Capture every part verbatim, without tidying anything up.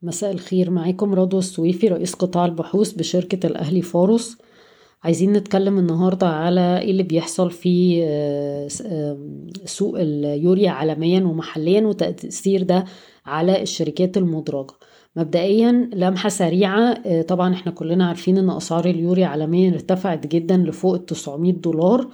مساء الخير، معاكم رضوى السويفي رئيس قطاع البحوث بشركة الأهلي فاروس. عايزين نتكلم النهاردة على ايه اللي بيحصل في آه، س- آم، سوق اليوريا عالميا ومحليا وتأثير ده على الشركات المدرجة. مبدئيا لمحة سريعة، آه، طبعا احنا كلنا عارفين ان أسعار اليوريا عالميا ارتفعت جدا لفوق ال تسعمائة دولار.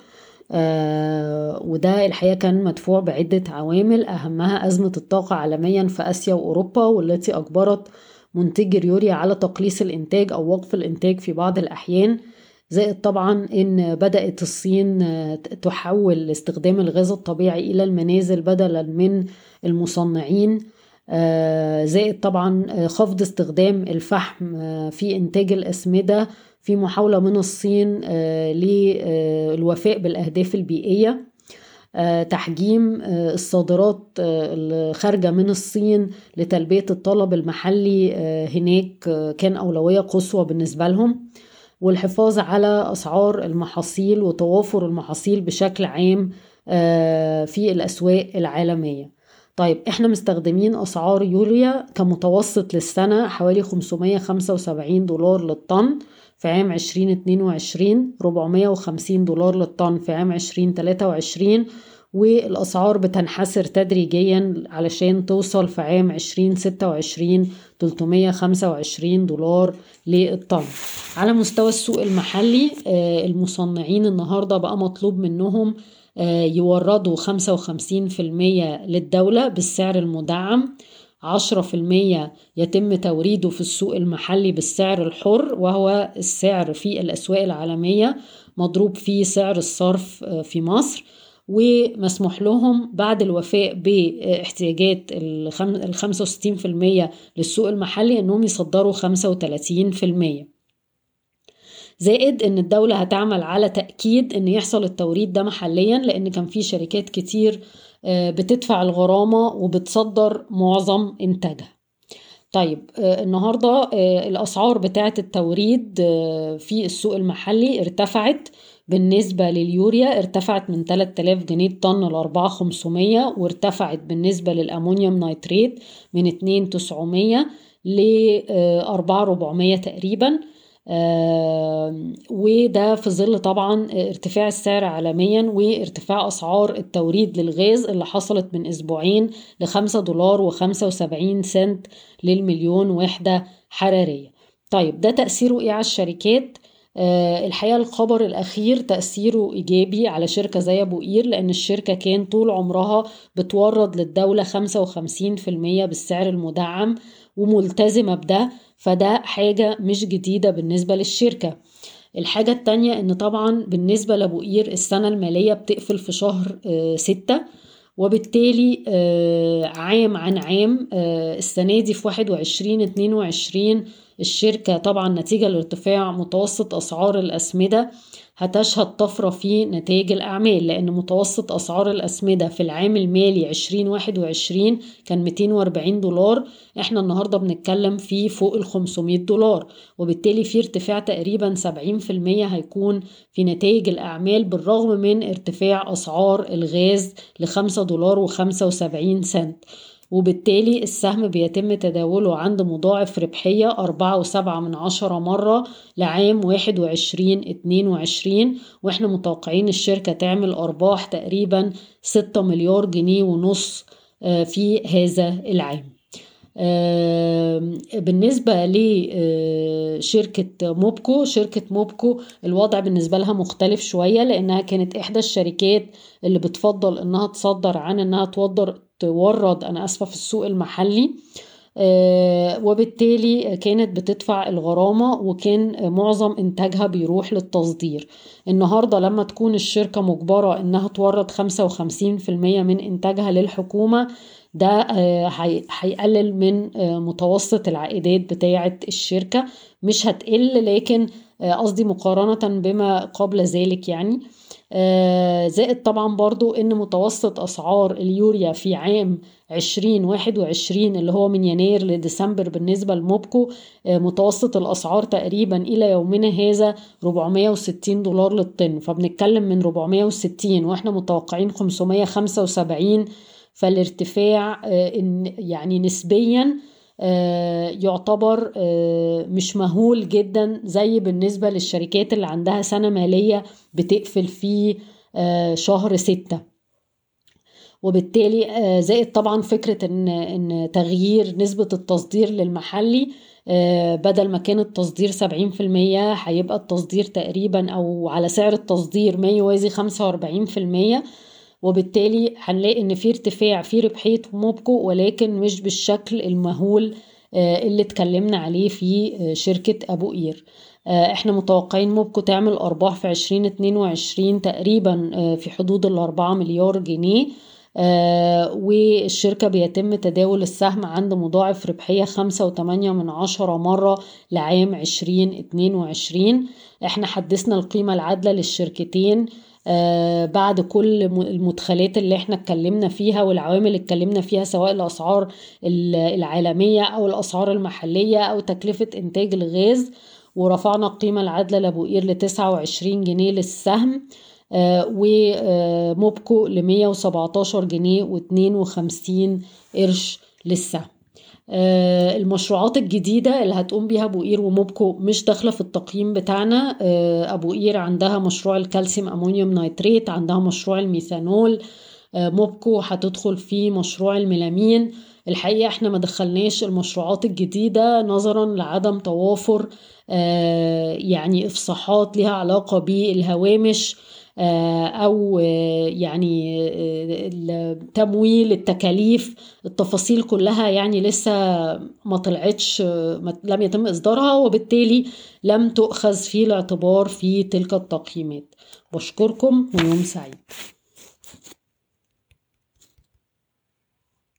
آه وده الحقيقة كان مدفوع بعدة عوامل، أهمها أزمة الطاقة عالميا في آسيا وأوروبا، والتي أجبرت منتجي اليوريا على تقليص الإنتاج أو وقف الإنتاج في بعض الأحيان. زائد طبعا إن بدأت الصين آه، تحول استخدام الغاز الطبيعي إلى المنازل بدلا من المصنعين. آه، زائد طبعا آه، خفض استخدام الفحم آه، في إنتاج الأسمدة، في محاولة من الصين آه، للوفاء بالأهداف البيئية. آه، تحجيم آه، الصادرات آه، الخارجة من الصين لتلبية الطلب المحلي آه، هناك آه، كان أولوية قصوى بالنسبة لهم، والحفاظ على أسعار المحاصيل وتوافر المحاصيل بشكل عام آه، في الأسواق العالمية. طيب احنا مستخدمين أسعار يوريا كمتوسط للسنة حوالي خمسمائة وخمسة وسبعين دولار للطن في عام ألفين واثنين وعشرين، أربعمائة وخمسين دولار للطن في عام ألفين وثلاثة وعشرين، والأسعار بتنحسر تدريجيا علشان توصل في عام ألفين وستة وعشرين ثلاثمائة وخمسة وعشرين دولار للطن. على مستوى السوق المحلي، آه، المصنعين النهاردة بقى مطلوب منهم آه، يوردوا خمسة وخمسين بالمية للدولة بالسعر المدعم، عشرة بالمية يتم توريده في السوق المحلي بالسعر الحر، وهو السعر في الأسواق العالمية مضروب في سعر الصرف آه، في مصر. ومسموح لهم بعد الوفاء باحتياجات ال خمسة وستين بالمية للسوق المحلي انهم يصدروا خمسة وثلاثين بالمية. زائد ان الدولة هتعمل على تأكيد ان يحصل التوريد ده محليا، لان كان في شركات كتير آه، بتدفع الغرامة وبتصدر معظم انتاجها. طيب آه، النهاردة آه، الأسعار بتاعة التوريد آه، في السوق المحلي ارتفعت. بالنسبة لليوريا ارتفعت من ثلاثة آلاف جنيه الطن ل أربعة آلاف وخمسمائة، وارتفعت بالنسبة للأمونيوم نايتريت من اتنين آلاف وتسعمائة ل أربعة آلاف وأربعمائة تقريبا. آه، وده في ظل طبعا ارتفاع السعر عالميا وارتفاع أسعار التوريد للغاز اللي حصلت من أسبوعين لخمسة دولار وخمسة وسبعين سنت للمليون وحدة حرارية. طيب ده تأثيره إيه على الشركات؟ آه الحقيقة الخبر الأخير تأثيره إيجابي على شركة زي أبو قير، لأن الشركة كان طول عمرها بتورد للدولة خمسة وخمسين بالمية بالسعر المدعم وملتزمة بده، فده حاجة مش جديدة بالنسبة للشركة. الحاجة التانية ان طبعا بالنسبة لأبو قير السنة المالية بتقفل في شهر آه، ستة، وبالتالي آه، عام عن عام آه، السنة دي في واحد وعشرين اتنين وعشرين الشركة طبعا نتيجة لارتفاع متوسط أسعار الأسمدة هتشهد طفرة في نتائج الأعمال، لأن متوسط أسعار الأسمدة في العام المالي ألفين وواحد وعشرين كان مئتين وأربعين دولار، احنا النهاردة بنتكلم في فوق ال خمسمائة دولار، وبالتالي في ارتفاع تقريبا سبعين بالمية هيكون في نتائج الأعمال، بالرغم من ارتفاع أسعار الغاز لخمسة دولار وخمسة وسبعين سنت. وبالتالي السهم بيتم تداوله عند مضاعف ربحية أربعة وسبعة من عشرة مرة لعام واحد وعشرين اتنين وعشرين، واحنا متوقعين الشركة تعمل أرباح تقريبا ستة مليار جنيه ونص آه، في هذا العام. آم، بالنسبة لشركة موبكو، شركة موبكو الوضع بالنسبة لها مختلف شوية، لأنها كانت إحدى الشركات اللي بتفضل إنها تصدر عن إنها تورد تورد أنا أسفة في السوق المحلي. آه، وبالتالي كانت بتدفع الغرامة وكان معظم إنتاجها بيروح للتصدير. النهاردة لما تكون الشركة مجبرة إنها تورد خمسة وخمسين بالمية من إنتاجها للحكومة، ده آه، هي- هيقلل من آه، متوسط العائدات بتاعة الشركة، مش هتقل لكن آه، قصدي مقارنة بما قبل ذلك يعني. آه، زائد طبعا برضو ان متوسط اسعار اليوريا في عام عشرين واحد وعشرين اللي هو من يناير لديسمبر بالنسبة لموبكو، آه، متوسط الاسعار تقريبا الى يومنا هذا أربعمائة وستين دولار للطن، فبنتكلم من أربعمائة وستين واحنا متوقعين خمسمائة وخمسة وسبعين، فالارتفاع آه، إن- يعني نسبيا يعتبر مش مهول جدا زي بالنسبة للشركات اللي عندها سنة مالية بتقفل في شهر ستة. وبالتالي زائد طبعا فكرة ان, إن تغيير نسبة التصدير للمحلي، بدل ما كان التصدير سبعين في المية هيبقى التصدير تقريبا او على سعر التصدير ما يوازي خمسة واربعين في المية. وبالتالي هنلاقي ان في ارتفاع في ربحية موبكو، ولكن مش بالشكل المهول اللي اتكلمنا عليه في شركة ابو قير. احنا متوقعين موبكو تعمل ارباح في عشرين اتنين وعشرين تقريبا في حدود الاربعة مليار جنيه، آه والشركة بيتم تداول السهم عند مضاعف ربحية خمسة وتمانية من عشرة مرة لعام عشرين اتنين وعشرين. احنا حدثنا القيمة العادلة للشركتين آه بعد كل المدخلات اللي احنا اتكلمنا فيها والعوامل اللي اتكلمنا فيها، سواء الأسعار العالمية أو الأسعار المحلية أو تكلفة إنتاج الغاز، ورفعنا القيمة العادلة لأبو قير لتسعة وعشرين جنيه للسهم، آه وموبكو لمية وسبعتاشر جنيه واتنين وخمسين قرش للسهم. آه المشروعات الجديدة اللي هتقوم بيها أبو قير وموبكو مش داخلة في التقييم بتاعنا. آه أبو قير عندها مشروع الكالسيوم أمونيوم نايتريت، عندها مشروع الميثانول. آه موبكو هتدخل في مشروع الميلامين. الحقيقة احنا ما دخلناش المشروعات الجديدة نظرا لعدم توافر آه يعني افصاحات لها علاقة بالهوامش او يعني التمويل، التكاليف، التفاصيل كلها يعني لسه ما طلعتش، لم يتم اصدارها، وبالتالي لم تؤخذ في الاعتبار في تلك التقييمات. بشكركم ويوم سعيد.